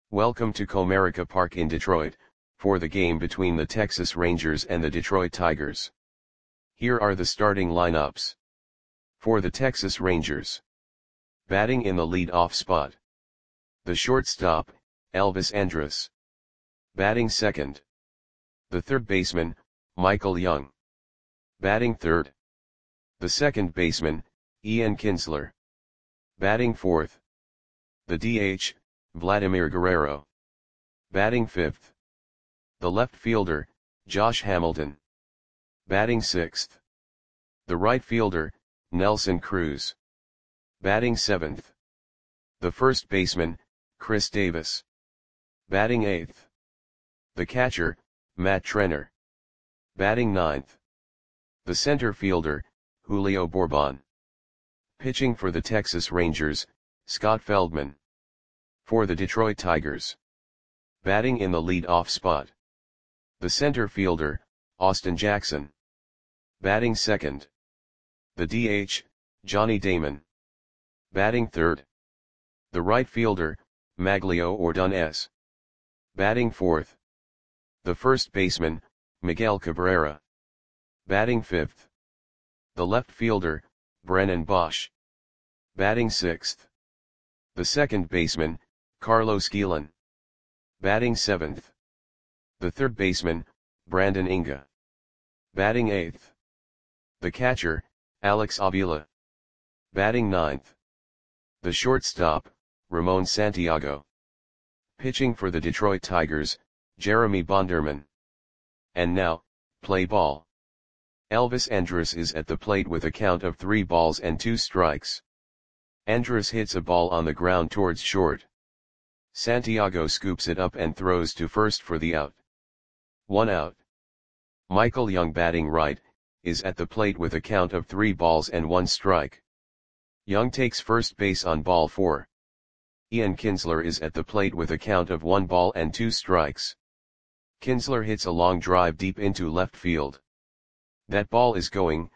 Welcome to Comerica Park in Detroit, for the game between the Texas Rangers and the Detroit Tigers. Here are the starting lineups. For the Texas Rangers. Batting in the lead-off spot. The shortstop, Elvis Andrus. Batting second. The third baseman, Michael Young. Batting third. The second baseman, Ian Kinsler. Batting fourth. The DH, Vladimir Guerrero. Batting fifth. The left fielder, Josh Hamilton. Batting sixth. The right fielder, Nelson Cruz. Batting seventh. The first baseman, Chris Davis. Batting eighth. The catcher, Matt Trenner. Batting ninth. The center fielder, Julio Bourbon. Pitching for the Texas Rangers, Scott Feldman. For the Detroit Tigers. Batting in the lead-off spot. The center fielder, Austin Jackson. Batting second. The DH, Johnny Damon. Batting third. The right fielder, Maglio Ordonez. Batting fourth. The first baseman, Miguel Cabrera. Batting fifth. The left fielder, Brennan Bosch. Batting sixth. The second baseman, Carlos Guillen. Batting seventh. The third baseman, Brandon Inga. Batting eighth. The catcher, Alex Avila. Batting ninth. The shortstop, Ramon Santiago. Pitching for the Detroit Tigers, Jeremy Bonderman. And now, play ball. Elvis Andrus is at the plate with a count of 3 balls and 2 strikes. Andrus hits a ball on the ground towards short. Santiago scoops it up and throws to first for the out. 1 out. Michael Young, batting right, is at the plate with a count of 3 balls and 1 strike. Young takes first base on ball 4. Ian Kinsler is at the plate with a count of 1 ball and 2 strikes. Kinsler hits a long drive deep into left field. That ball is gone.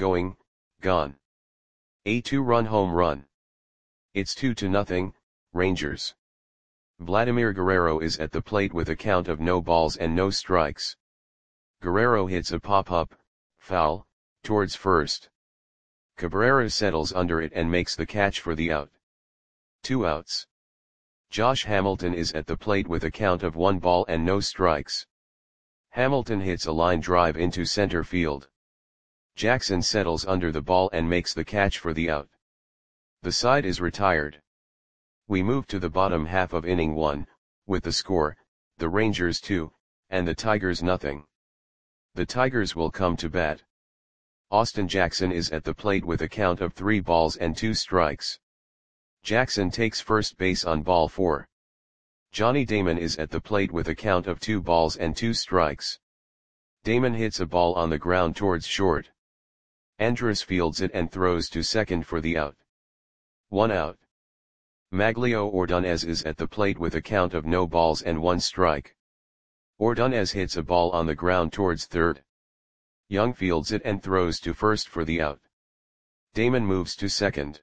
A 2-run home run. It's 2-0, Rangers. Vladimir Guerrero is at the plate with a count of no balls and no strikes. Guerrero hits a pop-up, foul, towards first. Cabrera settles under it and makes the catch for the out. 2 outs. Josh Hamilton is at the plate with a count of 1 ball and no strikes. Hamilton hits a line drive into center field. Jackson settles under the ball and makes the catch for the out. The side is retired. We move to the bottom half of inning 1, with the score, the Rangers 2, and the Tigers nothing. The Tigers will come to bat. Austin Jackson is at the plate with a count of 3 balls and 2 strikes. Jackson takes first base on ball 4. Johnny Damon is at the plate with a count of 2 balls and 2 strikes. Damon hits a ball on the ground towards short. Andrus fields it and throws to second for the out. 1 out. Maglio Ordonez is at the plate with a count of no balls and 1 strike. Ordonez hits a ball on the ground towards third. Young fields it and throws to first for the out. Damon moves to second.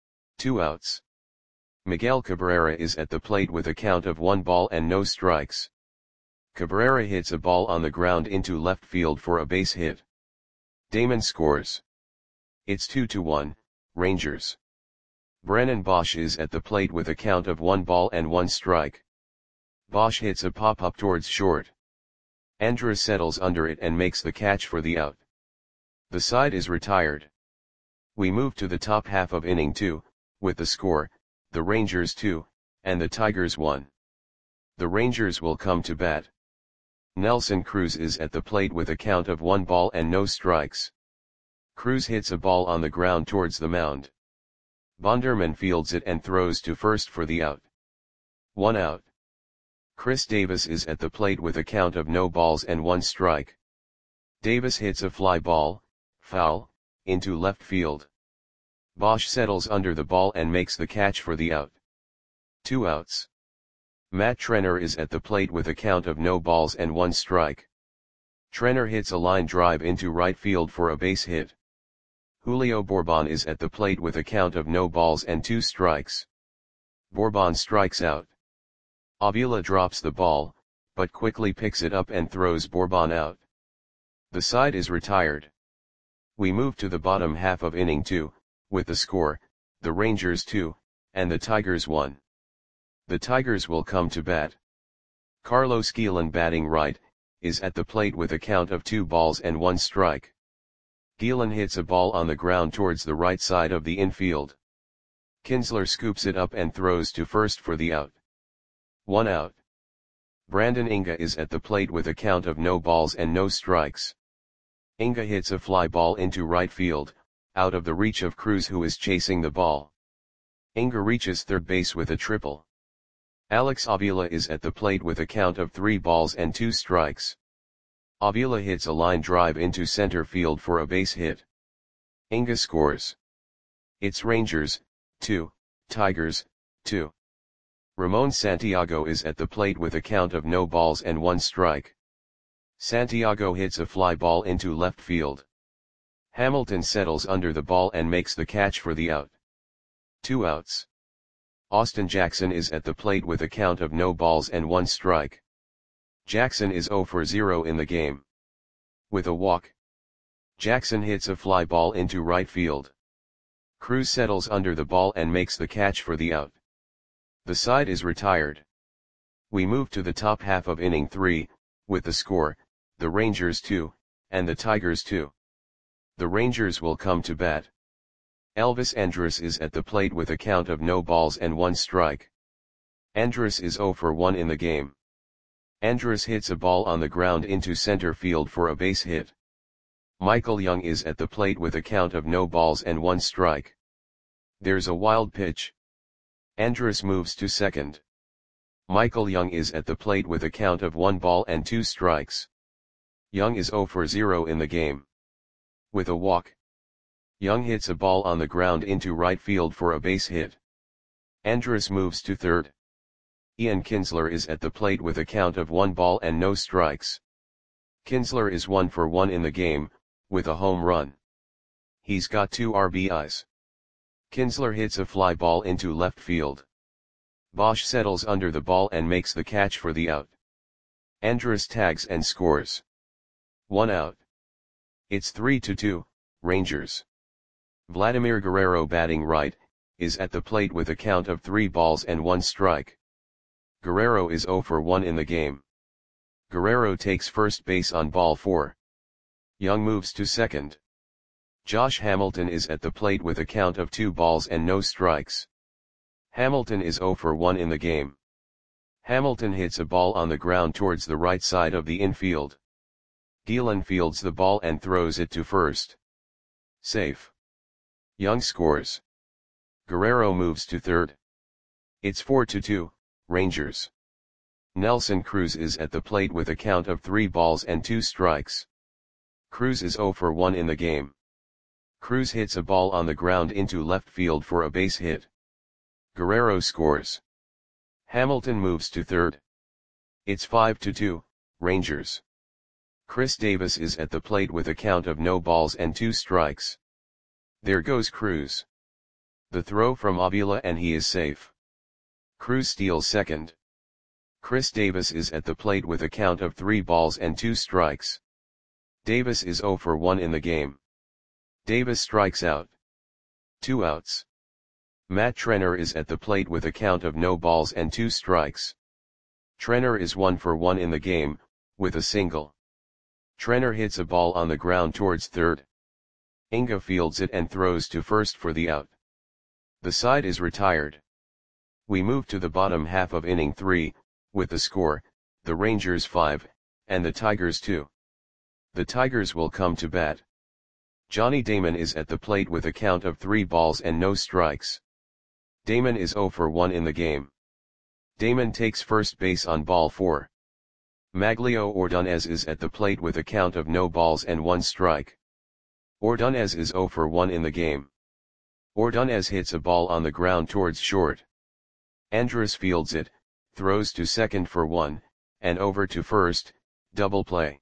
2 outs. Miguel Cabrera is at the plate with a count of 1 ball and no strikes. Cabrera hits a ball on the ground into left field for a base hit. Damon scores. It's 2-1, Rangers. Brennan Bosch is at the plate with a count of 1 ball and 1 strike. Bosch hits a pop-up towards short. Andrus settles under it and makes the catch for the out. The side is retired. We move to the top half of inning 2, with the score, the Rangers 2, and the Tigers 1. The Rangers will come to bat. Nelson Cruz is at the plate with a count of 1 ball and no strikes. Cruz hits a ball on the ground towards the mound. Bonderman fields it and throws to first for the out. 1 out. Chris Davis is at the plate with a count of no balls and 1 strike. Davis hits a fly ball, foul, into left field. Bosch settles under the ball and makes the catch for the out. 2 outs. Matt Trenner is at the plate with a count of no balls and 1 strike. Trenner hits a line drive into right field for a base hit. Julio Bourbon is at the plate with a count of no balls and 2 strikes. Bourbon strikes out. Avila drops the ball, but quickly picks it up and throws Bourbon out. The side is retired. We move to the bottom half of inning 2, with the score, the Rangers 2, and the Tigers 1. The Tigers will come to bat. Carlos Guillen, batting right, is at the plate with a count of 2 balls and 1 strike. Guillen hits a ball on the ground towards the right side of the infield. Kinsler scoops it up and throws to first for the out. 1 out. Brandon Inga is at the plate with a count of no balls and no strikes. Inga hits a fly ball into right field, out of the reach of Cruz, who is chasing the ball. Inga reaches third base with a triple. Alex Avila is at the plate with a count of 3 balls and 2 strikes. Avila hits a line drive into center field for a base hit. Inga scores. It's Rangers 2, Tigers 2. Ramon Santiago is at the plate with a count of no balls and 1 strike. Santiago hits a fly ball into left field. Hamilton settles under the ball and makes the catch for the out. 2 outs. Austin Jackson is at the plate with a count of no balls and 1 strike. Jackson is 0 for 0 in the game. With a walk, Jackson hits a fly ball into right field. Cruz settles under the ball and makes the catch for the out. The side is retired. We move to the top half of inning 3, with the score, the Rangers 2, and the Tigers 2. The Rangers will come to bat. Elvis Andrus is at the plate with a count of no balls and 1 strike. Andrus is 0 for 1 in the game. Andrus hits a ball on the ground into center field for a base hit. Michael Young is at the plate with a count of no balls and 1 strike. There's a wild pitch. Andrus moves to second. Michael Young is at the plate with a count of 1 ball and 2 strikes. Young is 0 for 0 in the game. With a walk, Young hits a ball on the ground into right field for a base hit. Andrus moves to third. Ian Kinsler is at the plate with a count of 1 ball and no strikes. Kinsler is 1 for 1 in the game, with a home run. He's got 2 RBIs. Kinsler hits a fly ball into left field. Bosch settles under the ball and makes the catch for the out. Andrus tags and scores. 1 out. It's 3-2, Rangers. Vladimir Guerrero, batting right, is at the plate with a count of 3 balls and 1 strike. Guerrero is 0 for 1 in the game. Guerrero takes first base on ball 4. Young moves to second. Josh Hamilton is at the plate with a count of 2 balls and no strikes. Hamilton is 0 for 1 in the game. Hamilton hits a ball on the ground towards the right side of the infield. Guillen fields the ball and throws it to first. Safe. Young scores. Guerrero moves to third. It's 4-2, Rangers. Nelson Cruz is at the plate with a count of 3 balls and 2 strikes. Cruz is 0 for 1 in the game. Cruz hits a ball on the ground into left field for a base hit. Guerrero scores. Hamilton moves to third. It's 5-2, Rangers. Chris Davis is at the plate with a count of no balls and 2 strikes. There goes Cruz. The throw from Avila and he is safe. Cruz steals second. Chris Davis is at the plate with a count of 3 balls and 2 strikes. Davis is 0 for 1 in the game. Davis strikes out. 2 outs. Matt Trenner is at the plate with a count of no balls and 2 strikes. Trenner is 1 for 1 in the game, with a single. Trenner hits a ball on the ground towards third. Inga fields it and throws to first for the out. The side is retired. We move to the bottom half of inning 3, with the score, the Rangers 5, and the Tigers 2. The Tigers will come to bat. Johnny Damon is at the plate with a count of 3 balls and no strikes. Damon is 0 for 1 in the game. Damon takes first base on ball 4. Maglio Ordonez is at the plate with a count of no balls and 1 strike. Ordonez is 0 for 1 in the game. Ordonez hits a ball on the ground towards short. Andrus fields it, throws to second for 1, and over to first, double play.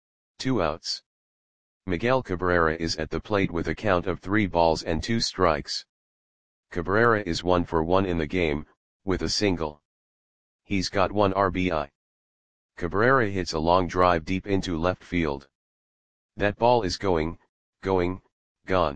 2 outs. Miguel Cabrera is at the plate with a count of 3 balls and 2 strikes. Cabrera is 1 for 1 in the game, with a single. He's got 1 RBI. Cabrera hits a long drive deep into left field. That ball is going, gone.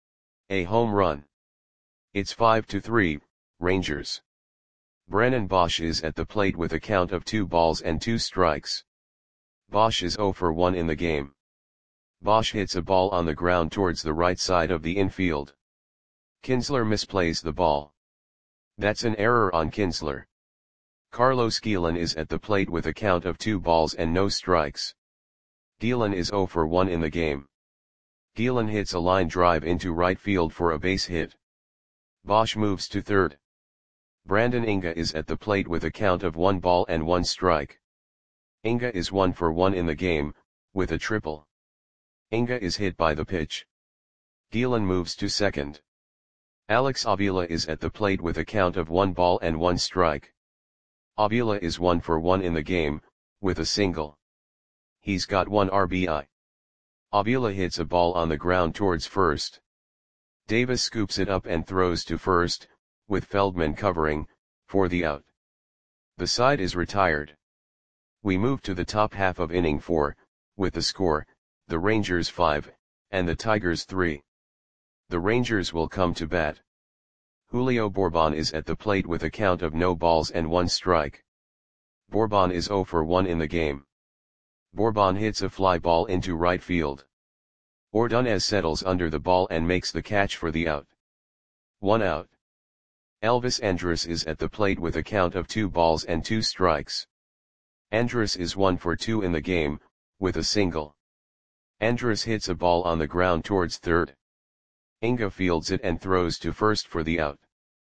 A home run. It's 5-3, Rangers. Brennan Bosch is at the plate with a count of 2 balls and 2 strikes. Bosch is 0 for 1 in the game. Bosch hits a ball on the ground towards the right side of the infield. Kinsler misplays the ball. That's an error on Kinsler. Carlos Guillen is at the plate with a count of 2 balls and no strikes. Guillen is 0 for 1 in the game. Guillen hits a line drive into right field for a base hit. Bosch moves to third. Brandon Inga is at the plate with a count of 1 ball and 1 strike. Inga is 1 for 1 in the game, with a triple. Inga is hit by the pitch. Guillen moves to second. Alex Avila is at the plate with a count of 1 ball and 1 strike. Avila is 1 for 1 in the game, with a single. He's got 1 RBI. Avila hits a ball on the ground towards first. Davis scoops it up and throws to first, with Feldman covering, for the out. The side is retired. We move to the top half of inning 4, with the score, the Rangers 5, and the Tigers 3. The Rangers will come to bat. Julio Bourbon is at the plate with a count of no balls and 1 strike. Bourbon is 0 for 1 in the game. Bourbon hits a fly ball into right field. Ordonez settles under the ball and makes the catch for the out. 1 out. Elvis Andrus is at the plate with a count of 2 balls and 2 strikes. Andrus is 1 for 2 in the game, with a single. Andrus hits a ball on the ground towards third. Inga fields it and throws to first for the out.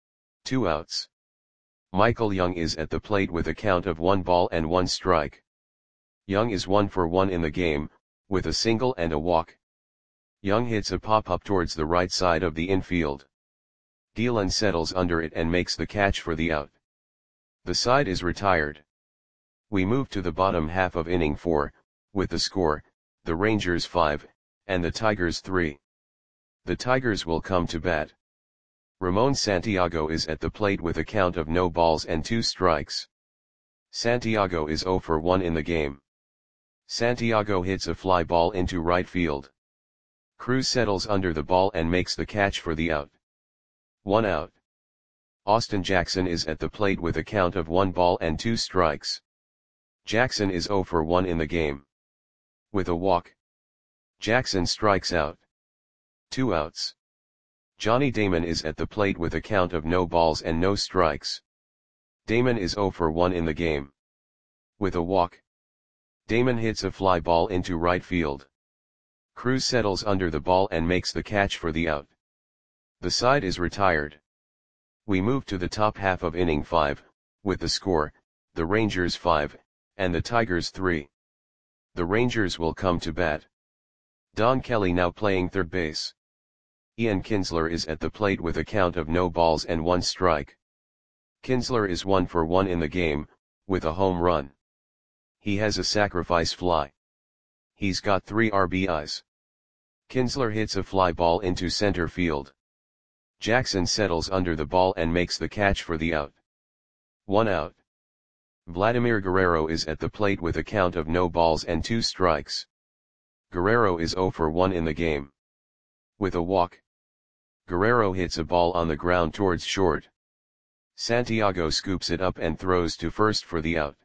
2 outs. Michael Young is at the plate with a count of 1 ball and 1 strike. Young is 1 for 1 in the game, with a single and a walk. Young hits a pop-up towards the right side of the infield. Guillen settles under it and makes the catch for the out. The side is retired. We move to the bottom half of inning 4, with the score, the Rangers 5, and the Tigers 3. The Tigers will come to bat. Ramon Santiago is at the plate with a count of no balls and 2 strikes. Santiago is 0 for 1 in the game. Santiago hits a fly ball into right field. Cruz settles under the ball and makes the catch for the out. 1 out. Austin Jackson is at the plate with a count of 1 ball and 2 strikes. Jackson is 0 for 1 in the game. With a walk. Jackson strikes out. 2 outs. Johnny Damon is at the plate with a count of no balls and no strikes. Damon is 0 for 1 in the game. With a walk. Damon hits a fly ball into right field. Cruz settles under the ball and makes the catch for the out. The side is retired. We move to the top half of inning 5, with the score, the Rangers 5, and the Tigers 3. The Rangers will come to bat. Don Kelly now playing third base. Ian Kinsler is at the plate with a count of no balls and 1 strike. Kinsler is 1 for 1 in the game, with a home run. He has a sacrifice fly. He's got 3 RBIs. Kinsler hits a fly ball into center field. Jackson settles under the ball and makes the catch for the out. 1 out. Vladimir Guerrero is at the plate with a count of no balls and 2 strikes. Guerrero is 0 for 1 in the game. With a walk. Guerrero hits a ball on the ground towards short. Santiago scoops it up and throws to first for the out.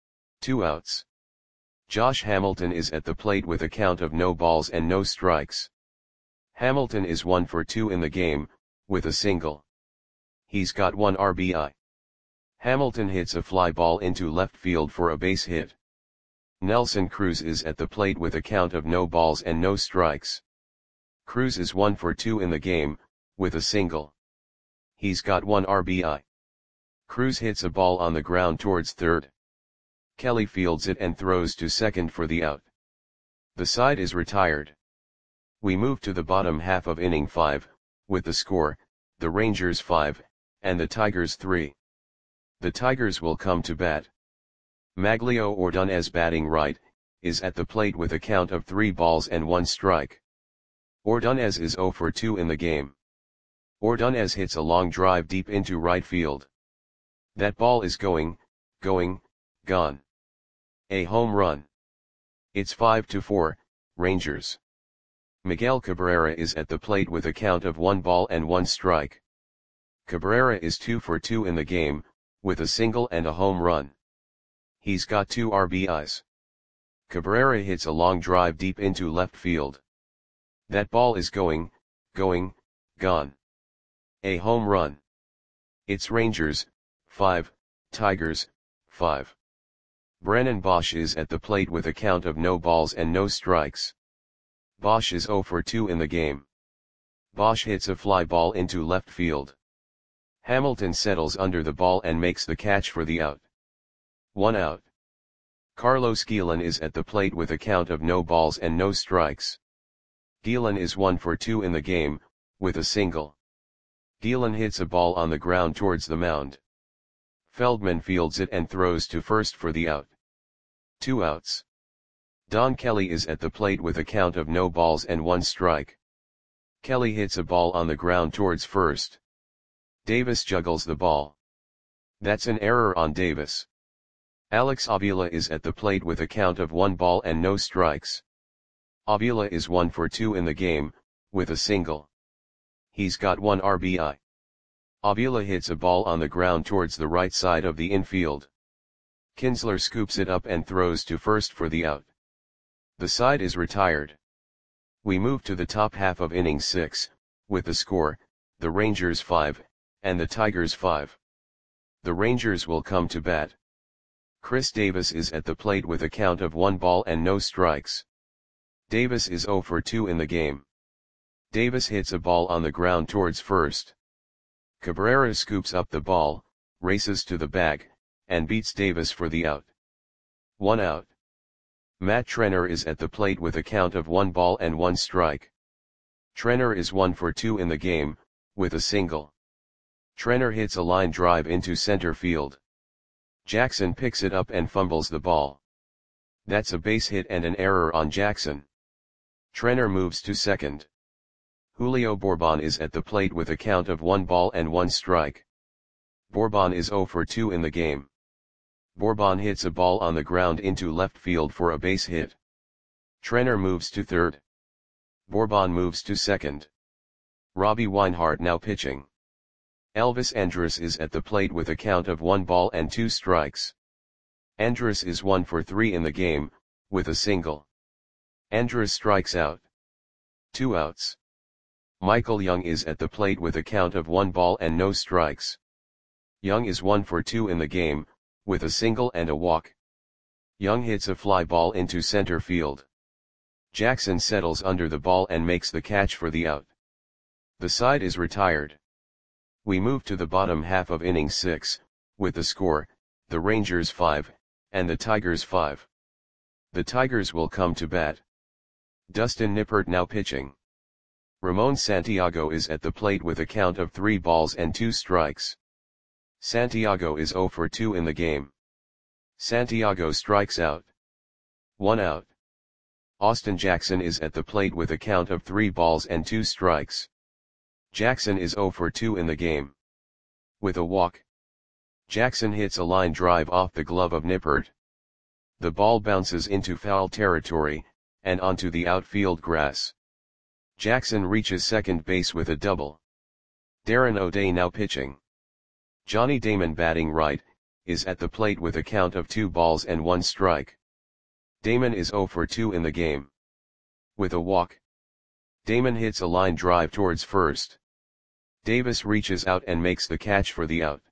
2 outs. Josh Hamilton is at the plate with a count of no balls and no strikes. Hamilton is 1 for 2 in the game, with a single. He's got 1 RBI. Hamilton hits a fly ball into left field for a base hit. Nelson Cruz is at the plate with a count of no balls and no strikes. Cruz is 1 for 2 in the game, with a single. He's got 1 RBI. Cruz hits a ball on the ground towards third. Kelly fields it and throws to second for the out. The side is retired. We move to the bottom half of inning 5, with the score, the Rangers 5, and the Tigers 3. The Tigers will come to bat. Maglio Ordonez batting right, is at the plate with a count of 3 balls and 1 strike. Ordonez is 0 for 2 in the game. Ordonez hits a long drive deep into right field. That ball is going, going, gone. A home run. It's 5-4, Rangers. Miguel Cabrera is at the plate with a count of 1 ball and 1 strike. Cabrera is 2 for 2 in the game, with a single and a home run. He's got 2 RBIs. Cabrera hits a long drive deep into left field. That ball is going, gone. A home run. It's Rangers, 5, Tigers, 5. Brennan Bosch is at the plate with a count of no balls and no strikes. Bosch is 0 for 2 in the game. Bosch hits a fly ball into left field. Hamilton settles under the ball and makes the catch for the out. 1 out. Carlos Guillen is at the plate with a count of no balls and no strikes. Guillen is 1 for 2 in the game, with a single. Guillen hits a ball on the ground towards the mound. Feldman fields it and throws to first for the out. 2 outs. Don Kelly is at the plate with a count of no balls and 1 strike. Kelly hits a ball on the ground towards first. Davis juggles the ball. That's an error on Davis. Alex Avila is at the plate with a count of 1 ball and no strikes. Avila is 1 for 2 in the game, with a single. He's got 1 RBI. Avila hits a ball on the ground towards the right side of the infield. Kinsler scoops it up and throws to first for the out. The side is retired. We move to the top half of inning 6, with the score, the Rangers 5, and the Tigers 5. The Rangers will come to bat. Chris Davis is at the plate with a count of 1 ball and no strikes. Davis is 0 for 2 in the game. Davis hits a ball on the ground towards first. Cabrera scoops up the ball, races to the bag, and beats Davis for the out. 1 out. Matt Trenner is at the plate with a count of 1 ball and 1 strike. Trenner is 1 for 2 in the game, with a single. Trenner hits a line drive into center field. Jackson picks it up and fumbles the ball. That's a base hit and an error on Jackson. Trenner moves to second. Julio Bourbon is at the plate with a count of 1 ball and 1 strike. Bourbon is 0 for 2 in the game. Bourbon hits a ball on the ground into left field for a base hit. Trenner moves to third. Bourbon moves to second. Robbie Weinhardt now pitching. Elvis Andrus is at the plate with a count of 1 ball and 2 strikes. Andrus is 1 for 3 in the game, with a single. Andrus strikes out. 2 outs. Michael Young is at the plate with a count of 1 ball and no strikes. Young is 1 for 2 in the game, with a single and a walk. Young hits a fly ball into center field. Jackson settles under the ball and makes the catch for the out. The side is retired. We move to the bottom half of inning 6, with the score, the Rangers 5, and the Tigers 5. The Tigers will come to bat. Dustin Nippert now pitching. Ramon Santiago is at the plate with a count of 3 balls and 2 strikes. Santiago is 0 for 2 in the game. Santiago strikes out. 1 out. Austin Jackson is at the plate with a count of 3 balls and 2 strikes. Jackson is 0 for 2 in the game. With a walk. Jackson hits a line drive off the glove of Nippert. The ball bounces into foul territory, and onto the outfield grass. Jackson reaches second base with a double. Darren O'Day now pitching. Johnny Damon batting right, is at the plate with a count of 2 balls and 1 strike. Damon is 0 for 2 in the game. With a walk. Damon hits a line drive towards first. Davis reaches out and makes the catch for the out.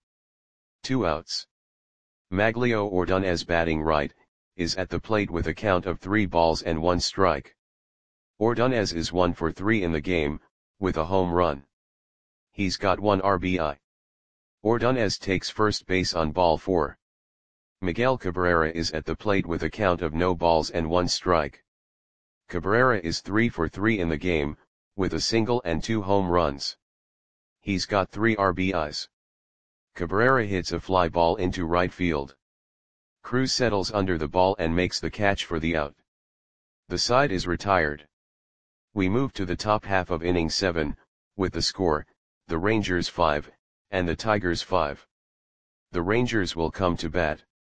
2 outs. Maglio Ordonez batting right, is at the plate with a count of 3 balls and 1 strike. Ordonez is 1 for 3 in the game, with a home run. He's got 1 RBI. Ordonez takes first base on ball 4. Miguel Cabrera is at the plate with a count of no balls and 1 strike. Cabrera is 3 for 3 in the game, with a single and 2 home runs. He's got 3 RBIs. Cabrera hits a fly ball into right field. Cruz settles under the ball and makes the catch for the out. The side is retired. We move to the top half of inning 7, with the score, the Rangers 5, and the Tigers 5. The Rangers will come to bat.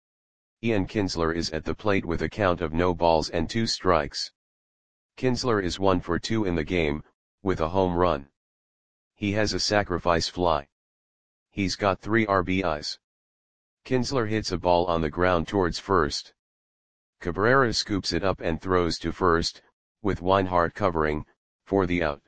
Ian Kinsler is at the plate with a count of no balls and 2 strikes. Kinsler is 1 for 2 in the game, with a home run. He has a sacrifice fly. He's got 3 RBIs. Kinsler hits a ball on the ground towards first. Cabrera scoops it up and throws to first, with Weinhardt covering, for the out.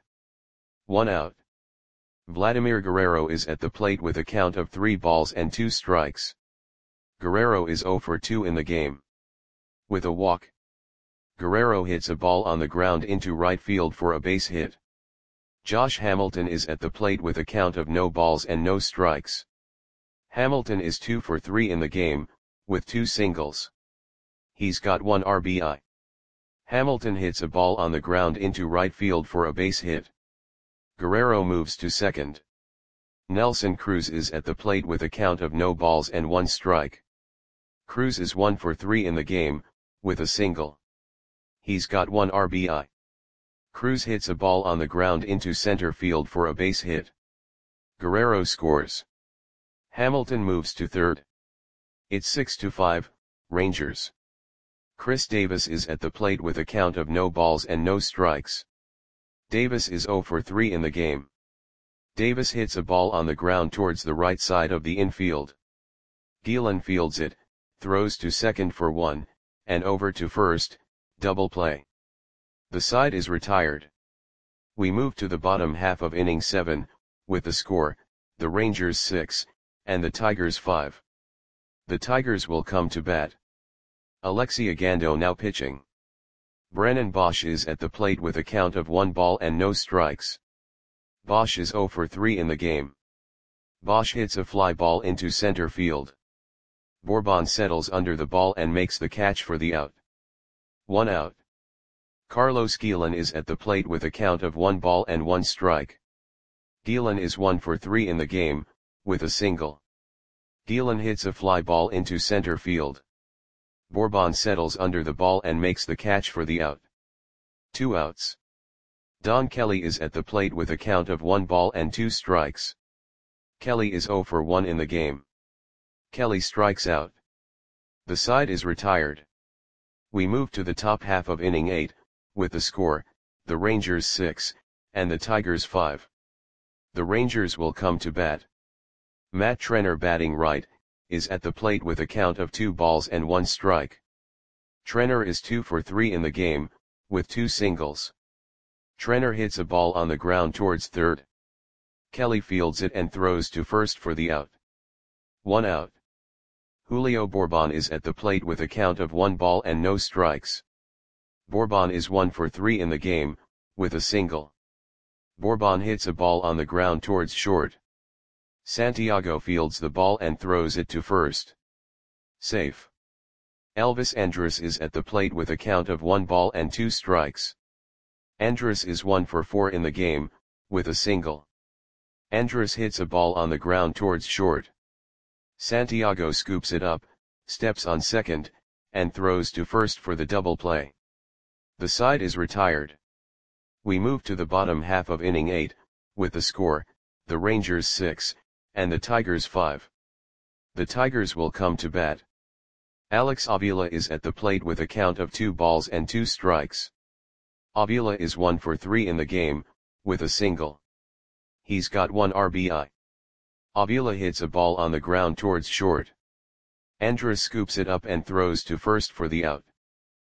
1 out. Vladimir Guerrero is at the plate with a count of 3 balls and 2 strikes. Guerrero is 0 for 2 in the game. With a walk. Guerrero hits a ball on the ground into right field for a base hit. Josh Hamilton is at the plate with a count of no balls and no strikes. Hamilton is 2 for 3 in the game, with 2 singles. He's got 1 RBI. Hamilton hits a ball on the ground into right field for a base hit. Guerrero moves to second. Nelson Cruz is at the plate with a count of no balls and 1 strike. Cruz is 1 for 3 in the game, with a single. He's got 1 RBI. Cruz hits a ball on the ground into center field for a base hit. Guerrero scores. Hamilton moves to third. It's 6-5, Rangers. Chris Davis is at the plate with a count of no balls and no strikes. Davis is 0 for 3 in the game. Davis hits a ball on the ground towards the right side of the infield. Gielan fields it, throws to second for 1, and over to first, double play. The side is retired. We move to the bottom half of inning 7, with the score, the Rangers 6, and the Tigers 5. The Tigers will come to bat. Alexi Ogando now pitching. Brennan Bosch is at the plate with a count of 1 ball and no strikes. Bosch is 0 for 3 in the game. Bosch hits a fly ball into center field. Bourbon settles under the ball and makes the catch for the out. 1 out. Carlos Gielan is at the plate with a count of 1 ball and 1 strike. Gielan is 1 for 3 in the game, with a single. Gielan hits a fly ball into center field. Bourbon settles under the ball and makes the catch for the out. 2 outs. Don Kelly is at the plate with a count of 1 ball and 2 strikes. Kelly is 0 for 1 in the game. Kelly strikes out. The side is retired. We move to the top half of inning 8, with the score, the Rangers 6, and the Tigers 5. The Rangers will come to bat. Matt Trenner batting right, is at the plate with a count of 2 balls and 1 strike. Trenner is 2 for 3 in the game, with 2 singles. Trenner hits a ball on the ground towards third. Kelly fields it and throws to first for the out. 1 out. Julio Bourbon is at the plate with a count of 1 ball and no strikes. Bourbon is 1 for 3 in the game, with a single. Bourbon hits a ball on the ground towards short. Santiago fields the ball and throws it to first. Safe. Elvis Andrus is at the plate with a count of 1 ball and 2 strikes. Andrus is 1 for 4 in the game, with a single. Andrus hits a ball on the ground towards short. Santiago scoops it up, steps on second, and throws to first for the double play. The side is retired. We move to the bottom half of inning 8, with the score, the Rangers 6, and the Tigers 5. The Tigers will come to bat. Alex Avila is at the plate with a count of 2 balls and 2 strikes. Avila is 1 for 3 in the game, with a single. He's got 1 RBI. Avila hits a ball on the ground towards short. Andrus scoops it up and throws to first for the out.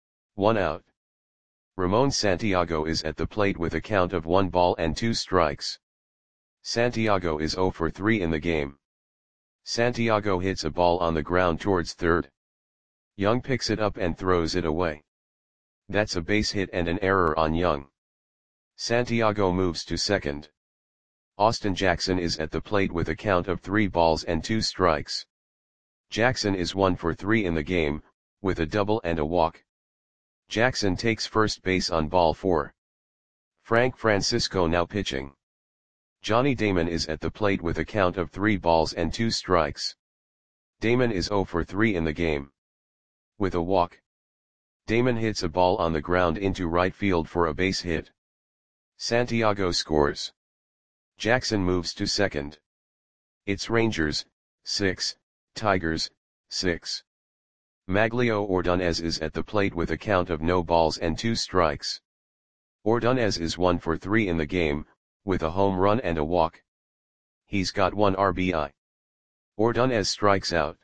1 out. Ramon Santiago is at the plate with a count of 1 ball and 2 strikes. Santiago is 0 for 3 in the game. Santiago hits a ball on the ground towards third. Young picks it up and throws it away. That's a base hit and an error on Young. Santiago moves to second. Austin Jackson is at the plate with a count of 3 balls and 2 strikes. Jackson is 1 for 3 in the game, with a double and a walk. Jackson takes first base on ball 4. Frank Francisco now pitching. Johnny Damon is at the plate with a count of 3 balls and 2 strikes. Damon is 0 for 3 in the game. With a walk. Damon hits a ball on the ground into right field for a base hit. Santiago scores. Jackson moves to second. It's Rangers, 6, Tigers, 6. Maglio Ordonez is at the plate with a count of no balls and 2 strikes. Ordonez is 1 for 3 in the game, with a home run and a walk. He's got 1 RBI. Ordonez strikes out.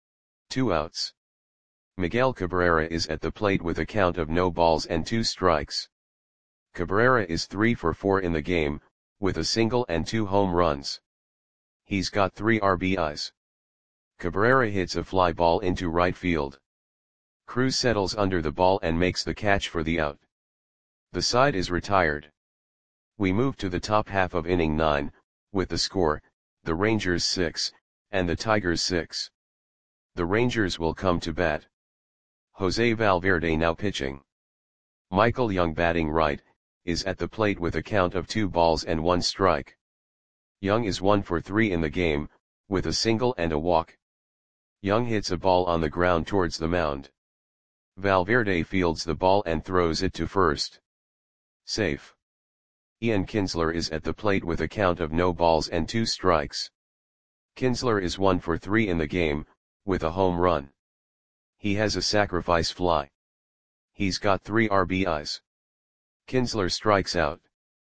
2 outs. Miguel Cabrera is at the plate with a count of no balls and 2 strikes. Cabrera is 3 for 4 in the game, with a single and 2 home runs. He's got 3 RBIs. Cabrera hits a fly ball into right field. Cruz settles under the ball and makes the catch for the out. The side is retired. We move to the top half of inning 9, with the score, the Rangers 6, and the Tigers 6. The Rangers will come to bat. Jose Valverde now pitching. Michael Young batting right, is at the plate with a count of 2 balls and 1 strike. Young is 1 for 3 in the game, with a single and a walk. Young hits a ball on the ground towards the mound. Valverde fields the ball and throws it to first. Safe. Ian Kinsler is at the plate with a count of no balls and 2 strikes. Kinsler is 1 for 3 in the game, with a home run. He has a sacrifice fly. He's got 3 RBIs. Kinsler strikes out.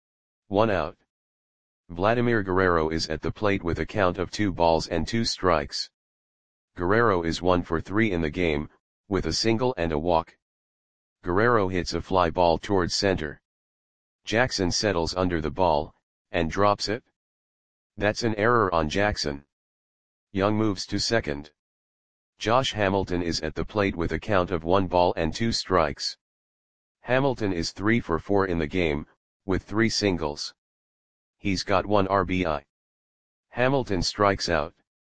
1 out. Vladimir Guerrero is at the plate with a count of 2 balls and 2 strikes. Guerrero is 1 for 3 in the game, with a single and a walk. Guerrero hits a fly ball towards center. Jackson settles under the ball, and drops it. That's an error on Jackson. Young moves to second. Josh Hamilton is at the plate with a count of 1 ball and 2 strikes. Hamilton is 3 for 4 in the game, with 3 singles. He's got 1 RBI. Hamilton strikes out.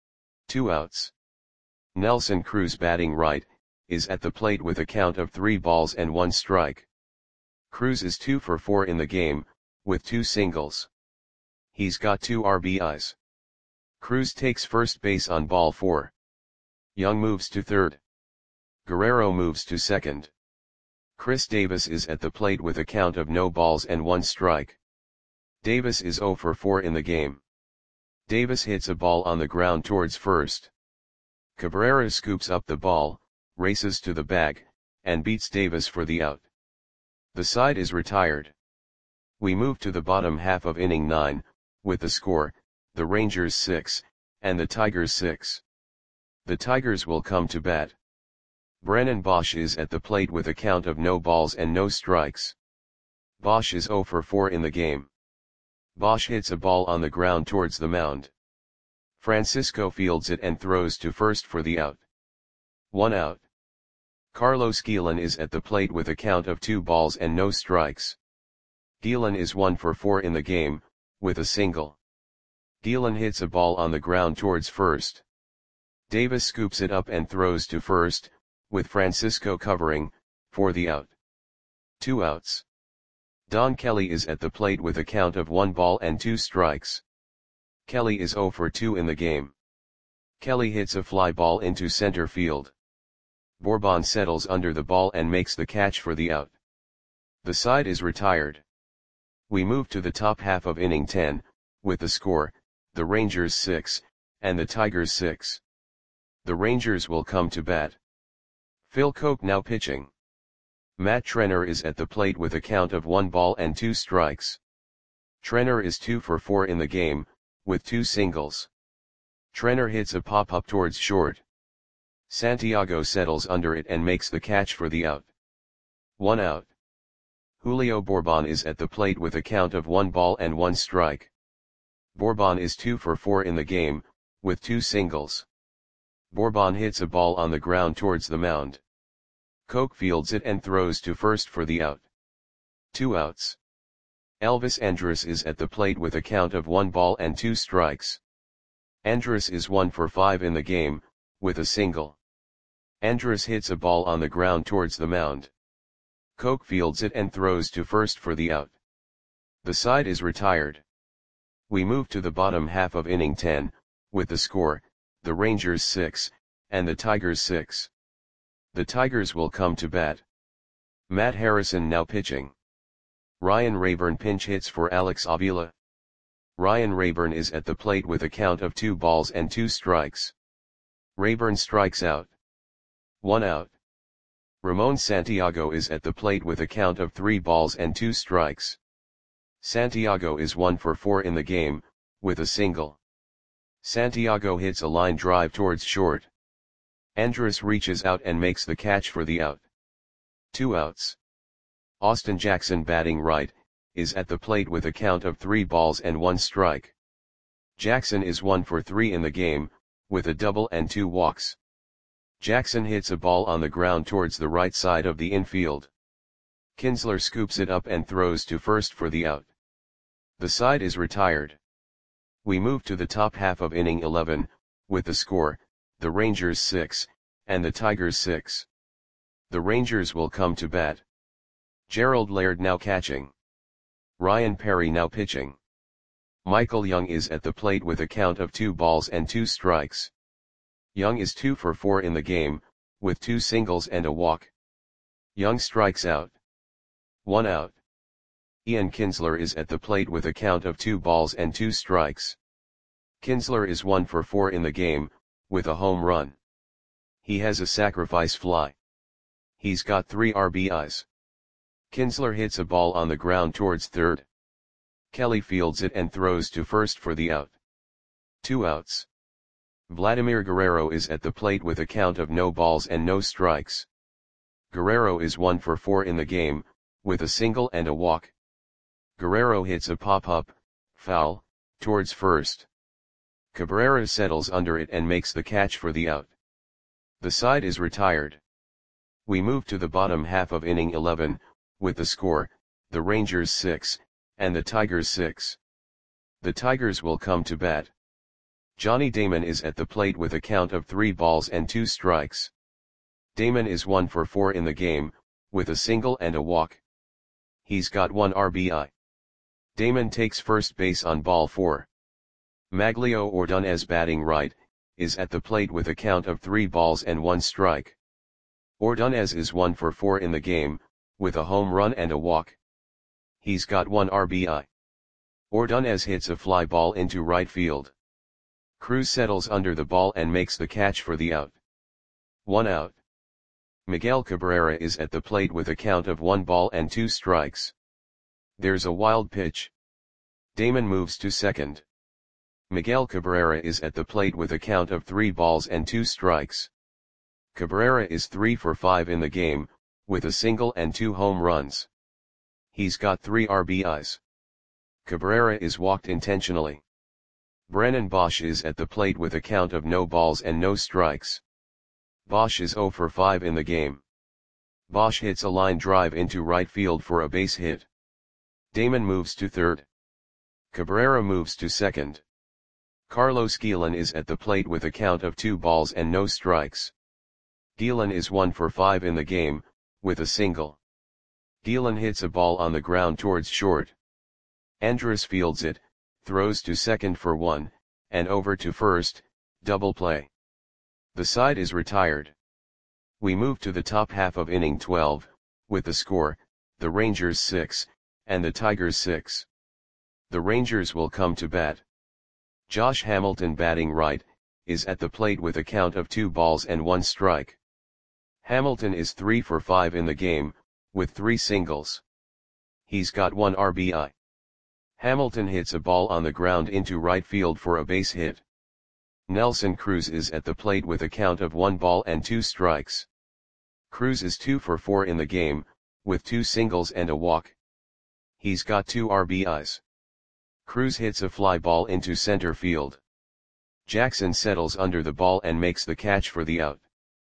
2 outs. Nelson Cruz batting right, is at the plate with a count of 3 balls and 1 strike. Cruz is 2 for 4 in the game, with 2 singles. He's got 2 RBIs. Cruz takes first base on ball 4. Young moves to third. Guerrero moves to second. Chris Davis is at the plate with a count of no balls and 1 strike. Davis is 0 for 4 in the game. Davis hits a ball on the ground towards first. Cabrera scoops up the ball, races to the bag, and beats Davis for the out. The side is retired. We move to the bottom half of inning 9, with the score, the Rangers 6, and the Tigers 6. The Tigers will come to bat. Brennan Bosch is at the plate with a count of no balls and no strikes. Bosch is 0 for 4 in the game. Bosch hits a ball on the ground towards the mound. Francisco fields it and throws to first for the out. 1 out. Carlos Guillen is at the plate with a count of 2 balls and no strikes. Guillen is 1 for 4 in the game, with a single. Guillen hits a ball on the ground towards first. Davis scoops it up and throws to first, with Francisco covering, for the out. 2 outs. Don Kelly is at the plate with a count of 1 ball and 2 strikes. Kelly is 0 for 2 in the game. Kelly hits a fly ball into center field. Bourbon settles under the ball and makes the catch for the out. The side is retired. We move to the top half of inning 10, with the score, the Rangers 6, and the Tigers 6. The Rangers will come to bat. Phil Koch now pitching. Matt Trenner is at the plate with a count of 1 ball and 2 strikes. Trenner is 2 for 4 in the game, with 2 singles. Trenner hits a pop-up towards short. Santiago settles under it and makes the catch for the out. 1 out. Julio Bourbon is at the plate with a count of 1 ball and 1 strike. Bourbon is 2 for 4 in the game, with 2 singles. Bourbon hits a ball on the ground towards the mound. Koch fields it and throws to first for the out. 2 outs. Elvis Andrus is at the plate with a count of 1 ball and 2 strikes. Andrus is 1 for 5 in the game, with a single. Andrus hits a ball on the ground towards the mound. Koch fields it and throws to first for the out. The side is retired. We move to the bottom half of inning 10, with the score, the Rangers 6, and the Tigers 6. The Tigers will come to bat. Matt Harrison now pitching. Ryan Rayburn pinch hits for Alex Avila. Ryan Rayburn is at the plate with a count of 2 balls and 2 strikes. Rayburn strikes out. 1 out. Ramon Santiago is at the plate with a count of 3 balls and 2 strikes. Santiago is 1 for 4 in the game, with a single. Santiago hits a line drive towards short. Andrus reaches out and makes the catch for the out. 2 outs. Austin Jackson, batting right, is at the plate with a count of 3 balls and 1 strike. Jackson is 1 for 3 in the game, with a double and 2 walks. Jackson hits a ball on the ground towards the right side of the infield. Kinsler scoops it up and throws to first for the out. The side is retired. We move to the top half of inning 11, with the score, the Rangers 6, and the Tigers 6. The Rangers will come to bat. Gerald Laird now catching. Ryan Perry now pitching. Michael Young is at the plate with a count of 2 balls and 2 strikes. Young is 2 for 4 in the game, with 2 singles and a walk. Young strikes out. 1 out. Ian Kinsler is at the plate with a count of 2 balls and 2 strikes. Kinsler is 1 for 4 in the game, with a home run. He has a sacrifice fly. He's got 3 RBIs. Kinsler hits a ball on the ground towards third. Kelly fields it and throws to first for the out. 2 outs. Vladimir Guerrero is at the plate with a count of no balls and no strikes. Guerrero is 1 for 4 in the game, with a single and a walk. Guerrero hits a pop-up, foul, towards first. Cabrera settles under it and makes the catch for the out. The side is retired. We move to the bottom half of inning 11, with the score, the Rangers 6, and the Tigers 6. The Tigers will come to bat. Johnny Damon is at the plate with a count of 3 balls and 2 strikes. Damon is 1 for 4 in the game, with a single and a walk. He's got 1 RBI. Damon takes first base on ball 4. Maglio Ordonez, batting right, is at the plate with a count of 3 balls and 1 strike. Ordonez is 1 for 4 in the game, with a home run and a walk. He's got 1 RBI. Ordonez hits a fly ball into right field. Cruz settles under the ball and makes the catch for the out. 1 out. Miguel Cabrera is at the plate with a count of 1 ball and 2 strikes. There's a wild pitch. Damon moves to second. Miguel Cabrera is at the plate with a count of 3 balls and 2 strikes. Cabrera is 3 for 5 in the game, with a single and 2 home runs. He's got 3 RBIs. Cabrera is walked intentionally. Brennan Bosch is at the plate with a count of no balls and no strikes. Bosch is 0 for 5 in the game. Bosch hits a line drive into right field for a base hit. Damon moves to third. Cabrera moves to second. Carlos Guillen is at the plate with a count of 2 balls and no strikes. Guillen is 1 for 5 in the game, with a single. Guillen hits a ball on the ground towards short. Andrus fields it, throws to second for 1, and over to first, double play. The side is retired. We move to the top half of inning 12, with the score, the Rangers 6, and the Tigers 6. The Rangers will come to bat. Josh Hamilton, batting right, is at the plate with a count of 2 balls and 1 strike. Hamilton is 3 for 5 in the game, with 3 singles. He's got 1 RBI. Hamilton hits a ball on the ground into right field for a base hit. Nelson Cruz is at the plate with a count of 1 ball and 2 strikes. Cruz is 2 for 4 in the game, with 2 singles and a walk. He's got 2 RBIs. Cruz hits a fly ball into center field. Jackson settles under the ball and makes the catch for the out.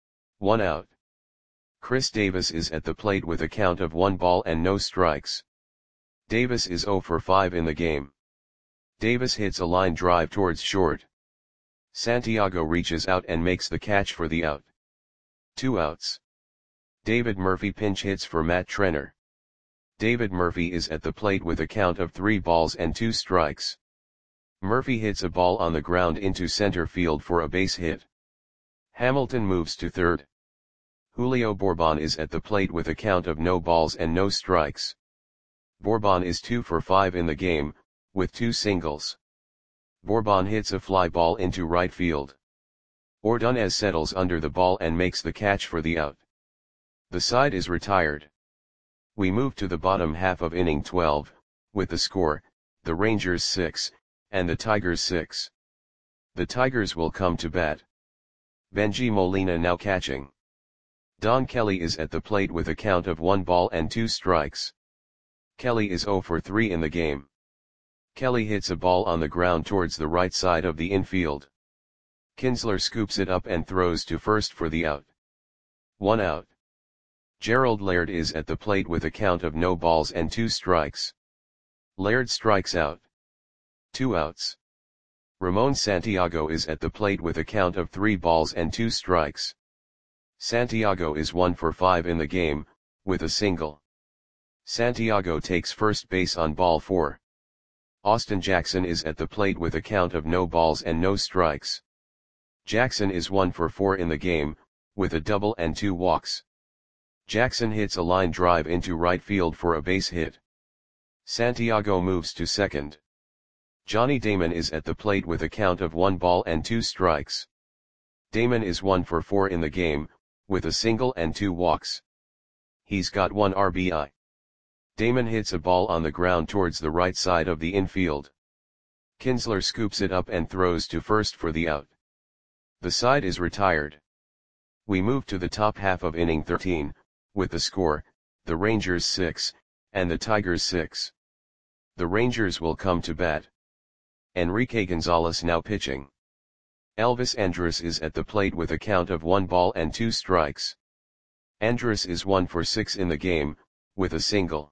1 out. Chris Davis is at the plate with a count of 1 ball and no strikes. Davis is 0 for 5 in the game. Davis hits a line drive towards short. Santiago reaches out and makes the catch for the out. 2 outs. David Murphy pinch hits for Matt Trenner. David Murphy is at the plate with a count of 3 balls and 2 strikes. Murphy hits a ball on the ground into center field for a base hit. Hamilton moves to third. Julio Bourbon is at the plate with a count of no balls and no strikes. Bourbon is 2 for 5 in the game, with 2 singles. Bourbon hits a fly ball into right field. Ordonez settles under the ball and makes the catch for the out. The side is retired. We move to the bottom half of inning 12, with the score, the Rangers 6, and the Tigers 6. The Tigers will come to bat. Bengie Molina now catching. Don Kelly is at the plate with a count of 1 ball and 2 strikes. Kelly is 0 for 3 in the game. Kelly hits a ball on the ground towards the right side of the infield. Kinsler scoops it up and throws to first for the out. 1 out. Gerald Laird is at the plate with a count of no balls and 2 strikes. Laird strikes out. 2 outs. Ramon Santiago is at the plate with a count of 3 balls and 2 strikes. Santiago is 1 for 5 in the game, with a single. Santiago takes first base on ball 4. Austin Jackson is at the plate with a count of no balls and no strikes. Jackson is 1 for 4 in the game, with a double and 2 walks. Jackson hits a line drive into right field for a base hit. Santiago moves to second. Johnny Damon is at the plate with a count of 1 ball and 2 strikes. Damon is 1 for 4 in the game, with a single and 2 walks. He's got 1 RBI. Damon hits a ball on the ground towards the right side of the infield. Kinsler scoops it up and throws to first for the out. The side is retired. We move to the top half of inning 13, with the score, the Rangers 6, and the Tigers 6. The Rangers will come to bat. Enrique Gonzalez now pitching. Elvis Andrus is at the plate with a count of 1 ball and 2 strikes. Andrus is 1 for 6 in the game, with a single.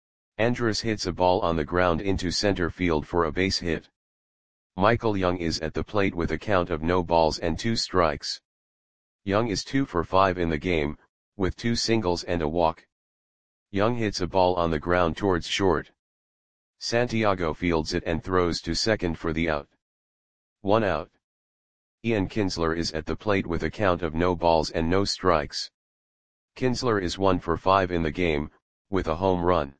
Andrus hits a ball on the ground into center field for a base hit. Michael Young is at the plate with a count of no balls and 2 strikes. Young is 2 for 5 in the game, with 2 singles and a walk. Young hits a ball on the ground towards short. Santiago fields it and throws to second for the out. 1 out. Ian Kinsler is at the plate with a count of no balls and no strikes. Kinsler is 1 for 5 in the game, with a home run.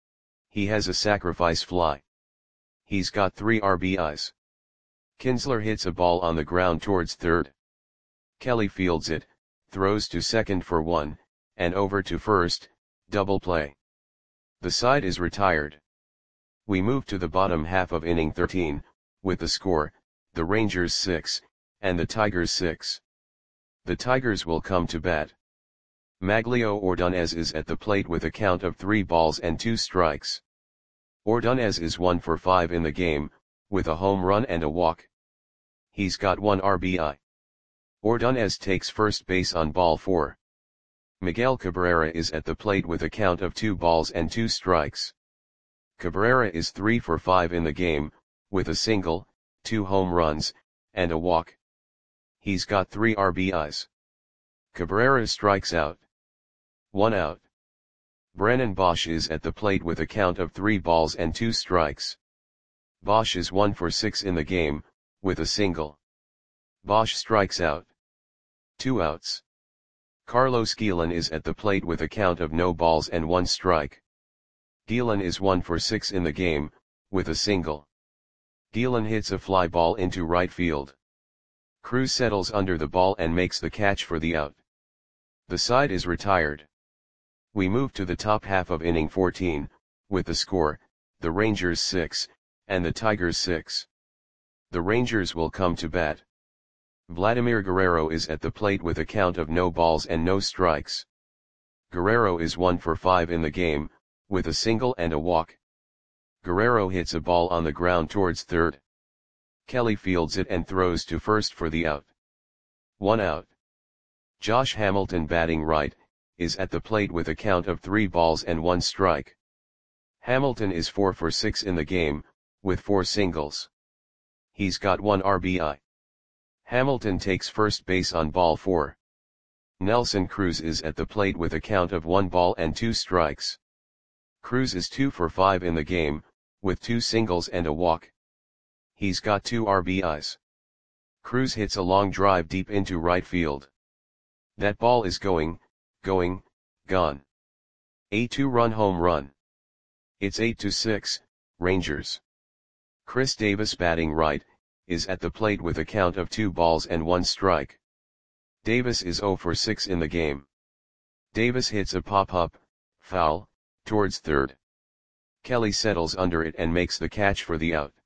He has a sacrifice fly. He's got 3 RBIs. Kinsler hits a ball on the ground towards third. Kelly fields it, throws to second for 1, and over to first, double play. The side is retired. We move to the bottom half of inning 13, with the score, the Rangers 6, and the Tigers 6. The Tigers will come to bat. Maglio Ordonez is at the plate with a count of 3 balls and 2 strikes. Ordonez is 1 for 5 in the game, with a home run and a walk. He's got 1 RBI. Ordonez takes first base on ball 4. Miguel Cabrera is at the plate with a count of 2 balls and 2 strikes. Cabrera is 3 for 5 in the game, with a single, 2 home runs, and a walk. He's got 3 RBIs. Cabrera strikes out. 1 out. Brennan Bosch is at the plate with a count of 3 balls and 2 strikes. Bosch is 1 for 6 in the game, with a single. Bosch strikes out. 2 outs. Carlos Guillen is at the plate with a count of no balls and 1 strike. Guillen is 1 for 6 in the game, with a single. Guillen hits a fly ball into right field. Cruz settles under the ball and makes the catch for the out. The side is retired. We move to the top half of inning 14, with the score, the Rangers 6, and the Tigers 6. The Rangers will come to bat. Vladimir Guerrero is at the plate with a count of no balls and no strikes. Guerrero is 1 for 5 in the game, with a single and a walk. Guerrero hits a ball on the ground towards third. Kelly fields it and throws to first for the out. 1 out. Josh Hamilton, batting right, is at the plate with a count of 3 balls and 1 strike. Hamilton is 4 for 6 in the game, with 4 singles. He's got 1 RBI. Hamilton takes first base on ball 4. Nelson Cruz is at the plate with a count of 1 ball and 2 strikes. Cruz is 2 for 5 in the game, with 2 singles and a walk. He's got 2 RBIs. Cruz hits a long drive deep into right field. That ball is gone. A 2-run home run. It's 8-6, Rangers. Chris Davis, batting right, is at the plate with a count of 2 balls and 1 strike. Davis is 0 for 6 in the game. Davis hits a pop-up, foul, towards third. Kelly settles under it and makes the catch for the out.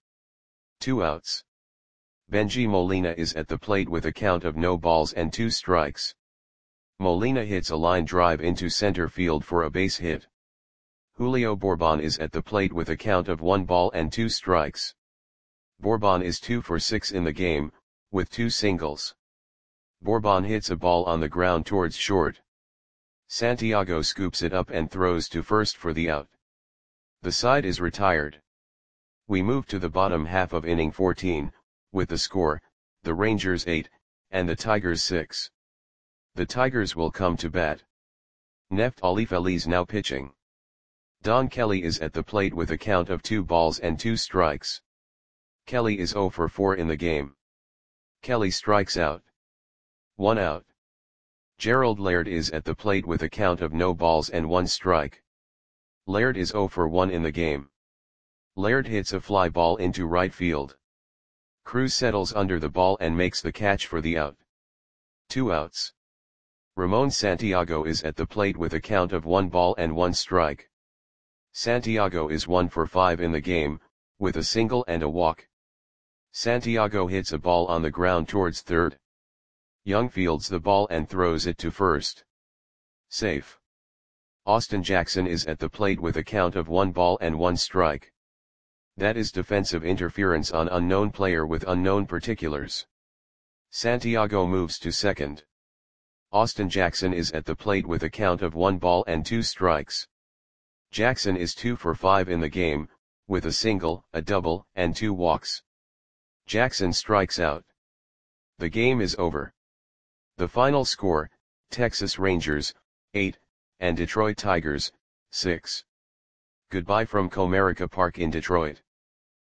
2 outs. Bengie Molina is at the plate with a count of no balls and 2 strikes. Molina hits a line drive into center field for a base hit. Julio Bourbon is at the plate with a count of 1 ball and 2 strikes. Bourbon is 2 for 6 in the game, with 2 singles. Bourbon hits a ball on the ground towards short. Santiago scoops it up and throws to first for the out. The side is retired. We move to the bottom half of inning 14, with the score, the Rangers 8, and the Tigers 6. The Tigers will come to bat. Neftali Feliz now pitching. Don Kelly is at the plate with a count of 2 balls and 2 strikes. Kelly is 0 for 4 in the game. Kelly strikes out. 1 out. Gerald Laird is at the plate with a count of no balls and 1 strike. Laird is 0 for 1 in the game. Laird hits a fly ball into right field. Cruz settles under the ball and makes the catch for the out. 2 outs. Ramon Santiago is at the plate with a count of 1 ball and 1 strike. Santiago is 1 for 5 in the game, with a single and a walk. Santiago hits a ball on the ground towards third. Young fields the ball and throws it to first. Safe. Austin Jackson is at the plate with a count of 1 ball and 1 strike. That is defensive interference on unknown player with unknown particulars. Santiago moves to second. Austin Jackson is at the plate with a count of 1 ball and 2 strikes. Jackson is 2 for 5 in the game, with a single, a double, and 2 walks. Jackson strikes out. The game is over. The final score, Texas Rangers, 8, and Detroit Tigers, 6. Goodbye from Comerica Park in Detroit.